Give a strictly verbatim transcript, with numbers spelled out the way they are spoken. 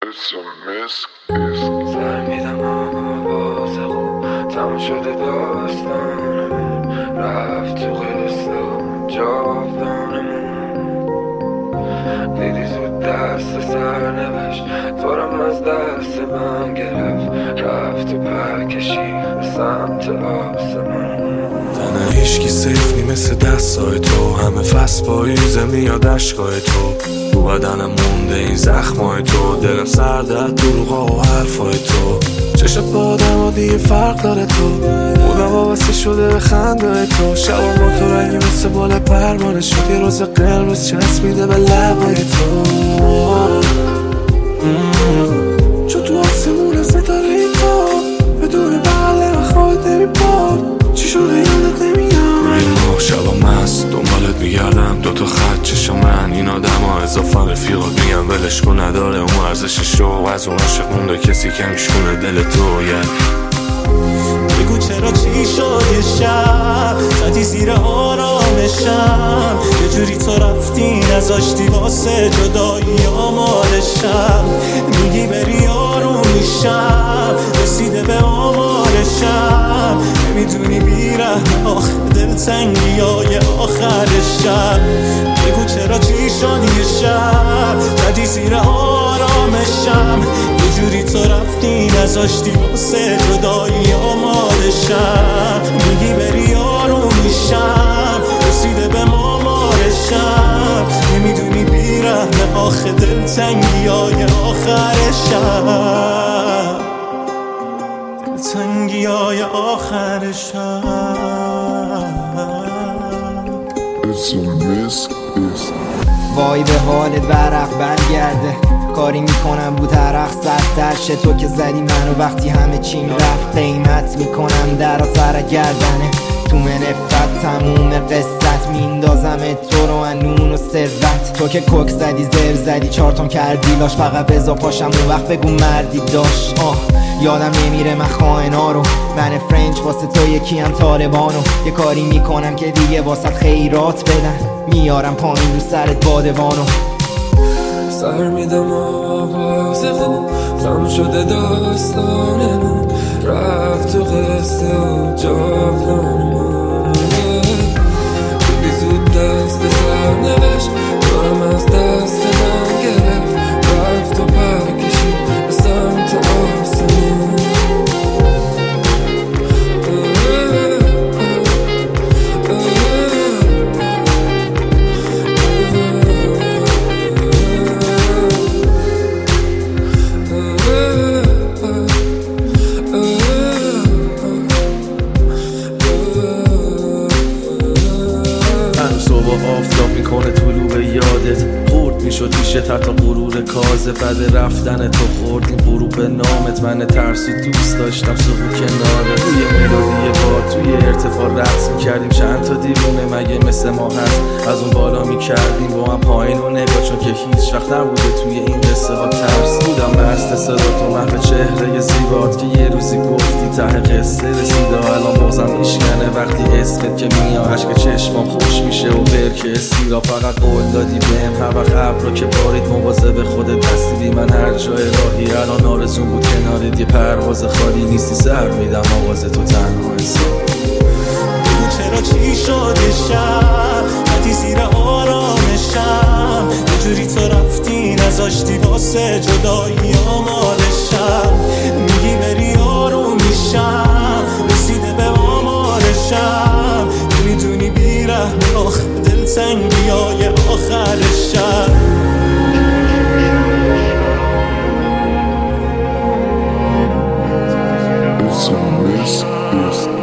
فهمیدم آوازه خوب تموم شده داستانمون، رفت تو قصه و جاودانمون. دیدی زود دست سرنوشت دارم از دست من گرفت، رفت و پرکشی به سمت آسمون. تنه هیشکی سیف نی مثل دستای تو، همه فصل پاییزه میاد عشقای تو. رو بدنم مونده این زخمای تو، دلم سرده دروغا و حرفای تو. چشت با آدم ها دیگه فرق داره تو، بودم وابسته شده به خنده تو. شبا با تو رنگی مثل بال پروانه شد، یه روز قرمز چسبیده به لبای تو. چون تو آسمون ستاره ای تو، بدون بغله و خوابت نمی باد. چی شده یادت نمیاد؟ روی ماه شبا مست دنبالت میگردم، دوتا خط چشم من این آدم ها اضافه رفیقات میگم ولش کن، نداره اون ارزش شوق از اون عاشق مونده کسی که میشکونه دل تو. بگو چرا چی شد یه شب زدی زیر آرامشم، یه جوری تو رفتی نذاشتی واسه جدایی آمادشم. میگی بری آروم میشم، رسیده به آمارشم. نمیدونی بیرحم آخه دلتنگی های آخرشم. بگو چرا چی شد یه شب زدی زیر آرامشم، یه جوری تو رفتی نذاشتی واسه جدایی آمادشم. میگی بری آروم میشم، رسیده به مامارشم. نمیدونی بیرحم آخه دلتنگی های آخرشم، دلتنگی های آخرشم. وای به حالت ورق برگرده، کاری میکنم بود عرق سرتر شه. تو که زدی منو وقتی همه چیم رفت، قیمت میکنم در سر گردنه. تو منفت تموم قصت میندازم تو رو انون و ثروت. تو که کوک زدی زر زدی چارتون کردی لاش، فقط بزا پاشم اون وقت بگو مردی داشت. آه یادم نمیره من خائنا رو، من فرنچ واسه تو یکی هم طالبانو. یه کاری میکنم که دیگه واسه خیرات بدن، میارم پایین رو سرت بادبانو. سر میدم آواز خوب تموم شده داستانمون، رفت تو قصه و جاودانمون. دیدی زود دست سرنوشت دارم از دست من گرفت، رفت و پرکشی به سمت آسمون. آفتاب میکنه طلوع به یادت، خورد میشد میشه حتی غرور کازه. بعد رفتن تو خوردیم غروب به نامت، من ترسو دوست داشتم سقو کنارت. توی ملودی با توی ارتفاع رقص میکردیم، چند تا دیوونه مگه مثل ما هست از اون بالا میکردیم با هم پایین و نگاه، چون که هیچ وقت نبوده توی این قصه ها ترس. بودم بسته صدا تو محو چهره زیبات که یه روزی گفتی ته قصه رسیده، الان بازم میشکنه وقتی اسمت که میاد، عشق چشمام خوش میشه و برکه استیرا. فقط قول دادی بهم هر وقت ابرا که بارید مواظب خودت هستی، من هر جای راهی الان آرزوم بود کنارت. یه پرواز خالی نیستی سر میدم آواز تو تنها حساب. بگو چرا چی شد یه شب زدی زیر آرامشم، یه جوری تو رفتی نذاشتی واسه جدایی آمادشم. میگی بری آروم میشم، رسیده به آمارشم. نمیدونی بیرحم آخه دلتنگی های آخرشم. It's a risk,